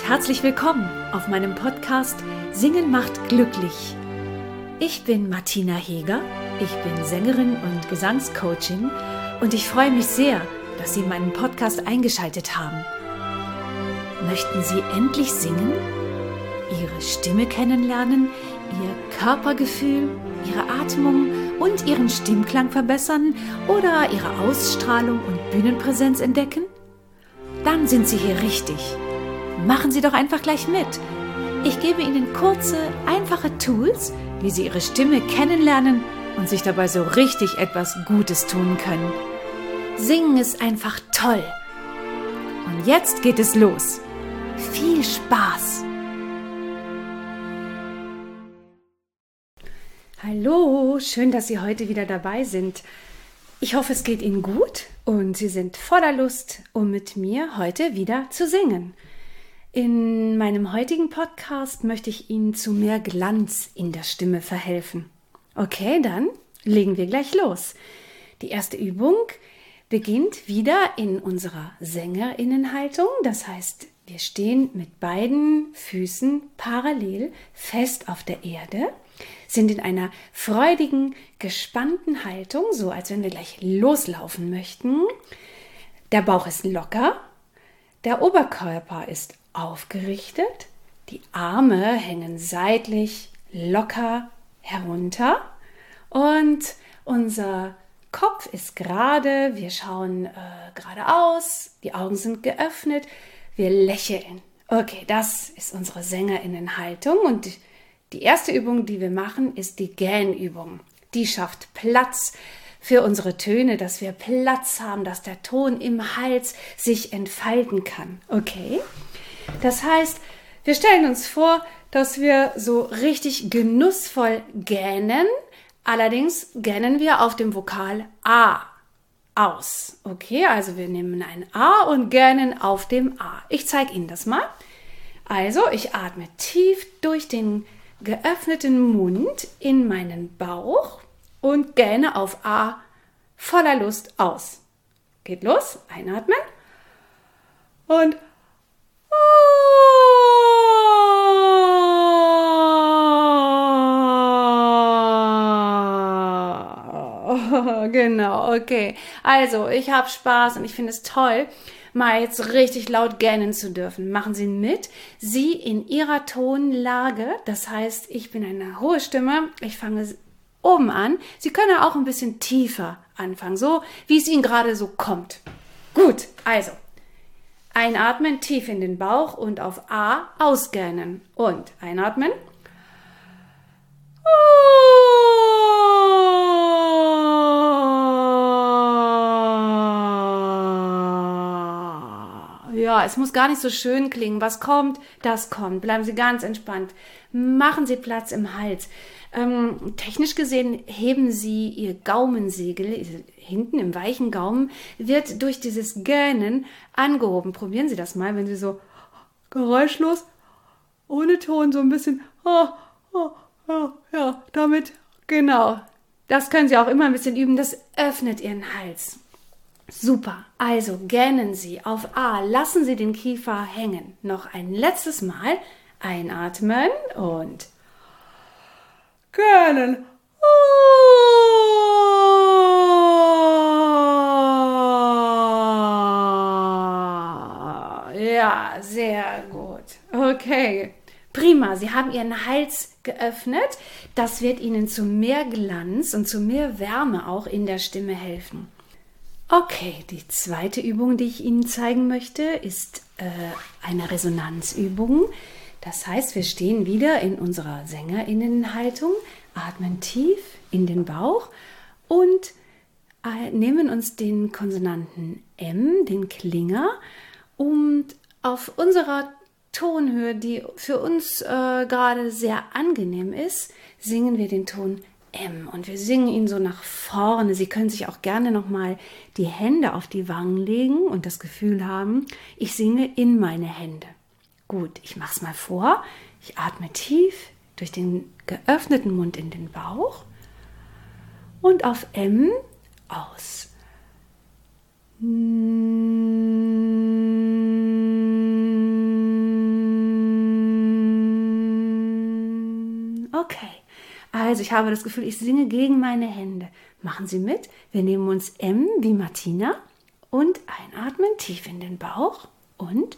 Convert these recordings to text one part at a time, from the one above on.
herzlich willkommen auf meinem Podcast Singen macht glücklich. Ich bin Martina Heger, ich bin Sängerin und Gesangscoachin und ich freue mich sehr, dass Sie meinen Podcast eingeschaltet haben. Möchten Sie endlich singen? Ihre Stimme kennenlernen, Ihr Körpergefühl, Ihre Atmung und Ihren Stimmklang verbessern oder Ihre Ausstrahlung und Bühnenpräsenz entdecken? Dann sind Sie hier richtig. Machen Sie doch einfach gleich mit. Ich gebe Ihnen kurze, einfache Tools, wie Sie Ihre Stimme kennenlernen und sich dabei so richtig etwas Gutes tun können. Singen ist einfach toll. Und jetzt geht es los. Viel Spaß! Hallo, schön, dass Sie heute wieder dabei sind. Ich hoffe, es geht Ihnen gut und Sie sind voller Lust, um mit mir heute wieder zu singen. In meinem heutigen Podcast möchte ich Ihnen zu mehr Glanz in der Stimme verhelfen. Okay, dann legen wir gleich los. Die erste Übung beginnt wieder in unserer SängerInnenhaltung. Das heißt, wir stehen mit beiden Füßen parallel fest auf der Erde, sind in einer freudigen, gespannten Haltung, so als wenn wir gleich loslaufen möchten. Der Bauch ist locker, der Oberkörper ist aufgerichtet, die Arme hängen seitlich locker herunter und unser Kopf ist gerade, wir schauen geradeaus, die Augen sind geöffnet, wir lächeln. Okay, das ist unsere SängerInnenhaltung und die erste Übung, die wir machen, ist die Gähnübung. Die schafft Platz für unsere Töne, dass wir Platz haben, dass der Ton im Hals sich entfalten kann. Okay? Das heißt, wir stellen uns vor, dass wir so richtig genussvoll gähnen. Allerdings gähnen wir auf dem Vokal A aus. Okay, also wir nehmen ein A und gähnen auf dem A. Ich zeige Ihnen das mal. Also, ich atme tief durch den geöffneten Mund in meinen Bauch und gähne auf A voller Lust aus. Geht los, einatmen und genau, okay. Also, ich habe Spaß und ich finde es toll, mal jetzt richtig laut gähnen zu dürfen. Machen Sie mit. Sie in Ihrer Tonlage, das heißt, ich bin eine hohe Stimme, ich fange oben an. Sie können auch ein bisschen tiefer anfangen, so wie es Ihnen gerade so kommt. Gut, also einatmen, tief in den Bauch und auf A ausgähnen. Und einatmen. Ja, es muss gar nicht so schön klingen. Was kommt, das kommt. Bleiben Sie ganz entspannt. Machen Sie Platz im Hals. Technisch gesehen heben Sie Ihr Gaumensegel, hinten im weichen Gaumen, wird durch dieses Gähnen angehoben. Probieren Sie das mal, wenn Sie so geräuschlos, ohne Ton, so ein bisschen, ja, damit, genau. Das können Sie auch immer ein bisschen üben, das öffnet Ihren Hals. Super, also gähnen Sie auf A, lassen Sie den Kiefer hängen. Noch ein letztes Mal einatmen und gähnen. Ja, sehr gut. Okay, prima. Sie haben Ihren Hals geöffnet. Das wird Ihnen zu mehr Glanz und zu mehr Wärme auch in der Stimme helfen. Okay, die zweite Übung, die ich Ihnen zeigen möchte, ist eine Resonanzübung. Das heißt, wir stehen wieder in unserer SängerInnenhaltung, atmen tief in den Bauch und nehmen uns den Konsonanten M, den Klinger, und auf unserer Tonhöhe, die für uns gerade sehr angenehm ist, singen wir den Ton M und wir singen ihn so nach vorne. Sie können sich auch gerne nochmal die Hände auf die Wangen legen und das Gefühl haben, ich singe in meine Hände. Gut, ich mache es mal vor. Ich atme tief durch den geöffneten Mund in den Bauch und auf M aus. Okay. Also ich habe das Gefühl, ich singe gegen meine Hände. Machen Sie mit. Wir nehmen uns M wie Martina und einatmen tief in den Bauch und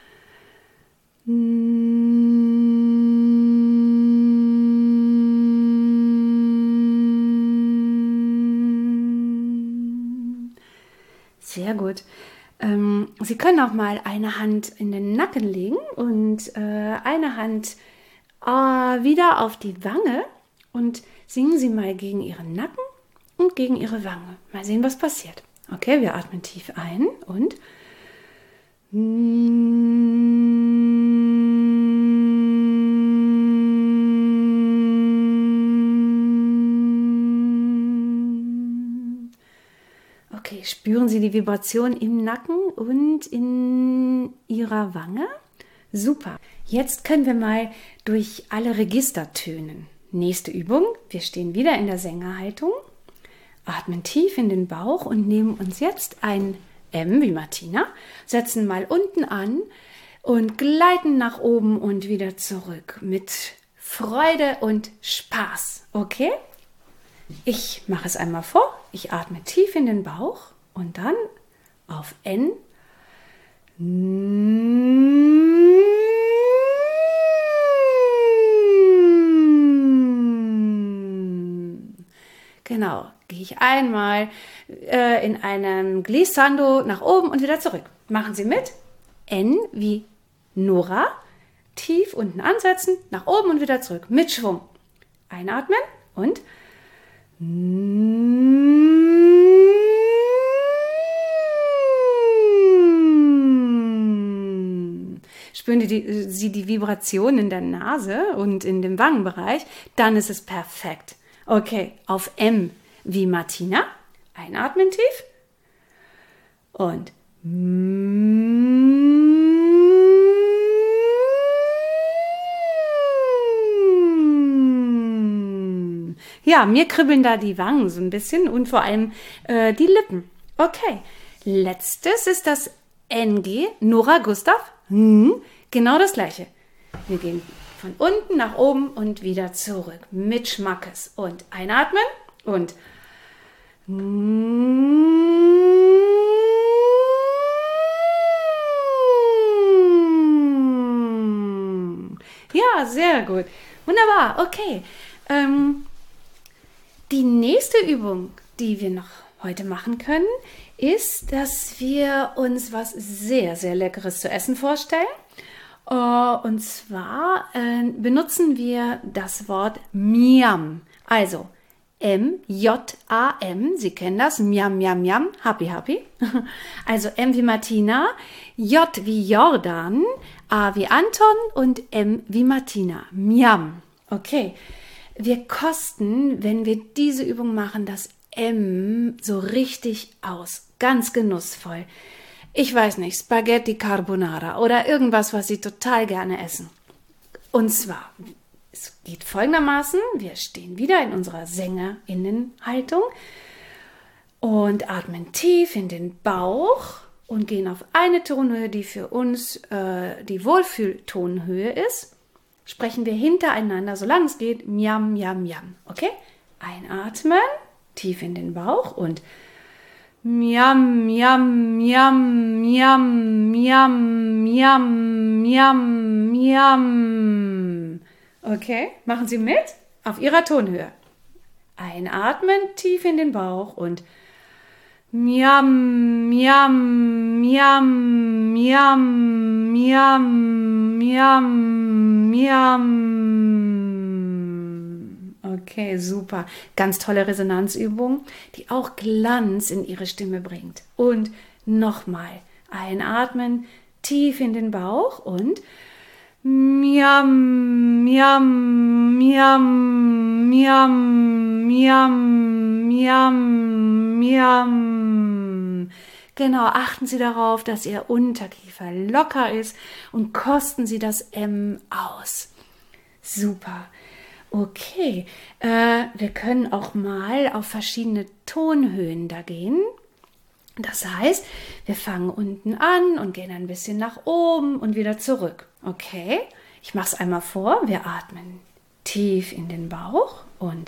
sehr gut. Sie können auch mal eine Hand in den Nacken legen und eine Hand wieder auf die Wange und singen Sie mal gegen Ihren Nacken und gegen Ihre Wange. Mal sehen, was passiert. Okay, wir atmen tief ein und okay, spüren Sie die Vibration im Nacken und in Ihrer Wange? Super. Jetzt können wir mal durch alle Register tönen. Nächste Übung. Wir stehen wieder in der Sängerhaltung, atmen tief in den Bauch und nehmen uns jetzt ein M wie Martina, setzen mal unten an und gleiten nach oben und wieder zurück mit Freude und Spaß. Okay? Ich mache es einmal vor. Ich atme tief in den Bauch und dann auf N. Genau, gehe ich einmal in einem Glissando nach oben und wieder zurück. Machen Sie mit. N wie Nora. Tief unten ansetzen, nach oben und wieder zurück. Mit Schwung. Einatmen und spüren Sie die Vibration in der Nase und in dem Wangenbereich, dann ist es perfekt. Okay, auf M wie Martina. Einatmen tief. Und ja, mir kribbeln da die Wangen so ein bisschen und vor allem die Lippen. Okay, letztes ist das NG, Nora Gustav. Genau das gleiche. Wir gehen von unten nach oben und wieder zurück mit Schmackes. Und einatmen und ja, sehr gut. Wunderbar, okay. Die nächste Übung, die wir noch heute machen können, ist, dass wir uns was sehr, sehr Leckeres zu essen vorstellen. Und zwar benutzen wir das Wort Miam. Also M-J-A-M, Sie kennen das, Miam, Miam, Miam, Happy, Happy. Also M wie Martina, J wie Jordan, A wie Anton und M wie Martina, Miam. Okay, wir kosten, wenn wir diese Übung machen, das M so richtig aus, ganz genussvoll. Ich weiß nicht, Spaghetti Carbonara oder irgendwas, was Sie total gerne essen. Und zwar, es geht folgendermaßen, wir stehen wieder in unserer SängerInnenhaltung und atmen tief in den Bauch und gehen auf eine Tonhöhe, die für uns die Wohlfühltonhöhe ist. Sprechen wir hintereinander, solange es geht, Miam, Miam, Miam. Okay? Einatmen, tief in den Bauch und Miam, Miam, Miam, Miam, Miam, Miam, Miam, Miam. Okay, machen Sie mit auf Ihrer Tonhöhe. Einatmen, tief in den Bauch und Miam, Miam, Miam, Miam, Miam, Miam, Miam. Okay, super. Ganz tolle Resonanzübung, die auch Glanz in Ihre Stimme bringt. Und nochmal einatmen, tief in den Bauch und Miam, Miam, Miam, Miam, Miam, Miam, Miam. Genau, achten Sie darauf, dass Ihr Unterkiefer locker ist und kosten Sie das M aus. Super. Okay, wir können auch mal auf verschiedene Tonhöhen da gehen. Das heißt, wir fangen unten an und gehen ein bisschen nach oben und wieder zurück. Okay, ich mache es einmal vor. Wir atmen tief in den Bauch und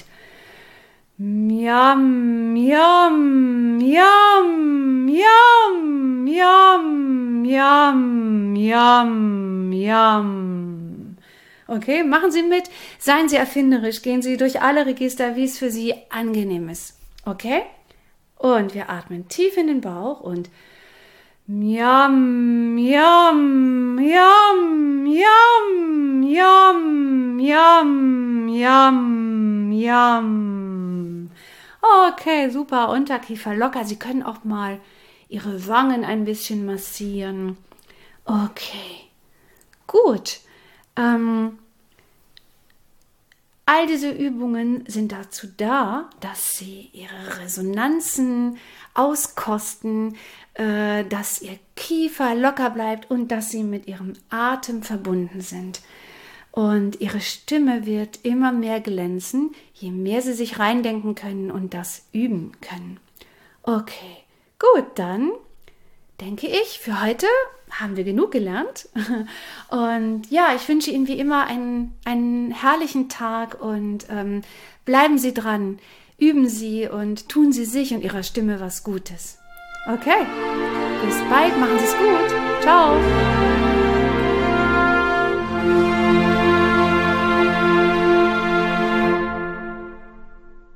Miam, miam, miam, miam, miam, miam, miam, miam. Okay, machen Sie mit, seien Sie erfinderisch, gehen Sie durch alle Register, wie es für Sie angenehm ist. Okay? Und wir atmen tief in den Bauch und Miam, miam, miam, miam, miam, miam, miam, miam. Okay, super, Unterkiefer locker. Sie können auch mal Ihre Wangen ein bisschen massieren. Okay, gut. All diese Übungen sind dazu da, dass Sie Ihre Resonanzen auskosten, dass Ihr Kiefer locker bleibt und dass Sie mit Ihrem Atem verbunden sind. Und Ihre Stimme wird immer mehr glänzen, je mehr Sie sich reindenken können und das üben können. Okay, gut, dann denke ich, für heute haben wir genug gelernt. Und ja, ich wünsche Ihnen wie immer einen herrlichen Tag und bleiben Sie dran, üben Sie und tun Sie sich und Ihrer Stimme was Gutes. Okay, bis bald, machen Sie es gut. Ciao.